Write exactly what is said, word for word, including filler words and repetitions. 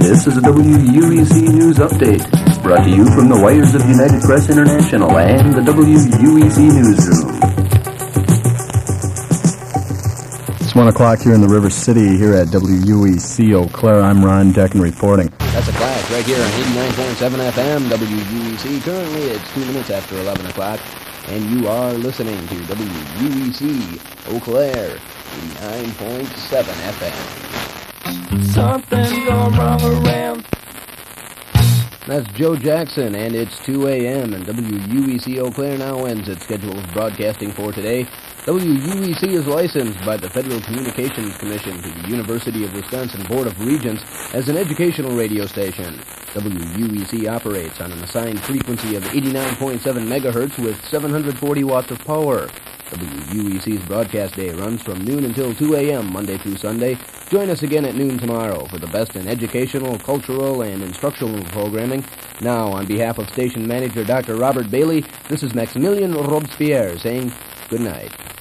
This is a W U E C News Update, brought to you from the wires of United Press International and the W U E C Newsroom. It's one o'clock here in the River City, here at W U E C Eau Claire. I'm Ron Decken reporting. That's a class right here on eighty-nine point seven F M, W U E C. Currently, it's two minutes after eleven o'clock, and you are listening to W U E C Eau Claire, eighty-nine point seven F M. Something's gone wrong around. That's Joe Jackson, and it's two a.m., and W U E C Eau Claire now ends its scheduled broadcasting for today. W U E C is licensed by the Federal Communications Commission to the University of Wisconsin Board of Regents as an educational radio station. W U E C operates on an assigned frequency of eighty-nine point seven megahertz with seven hundred forty watts of power. W U E C's broadcast day runs from noon until two a.m. Monday through Sunday. Join us again at noon tomorrow for the best in educational, cultural, and instructional programming. Now, on behalf of station manager Doctor Robert Bailey, this is Maximilian Robespierre saying good night.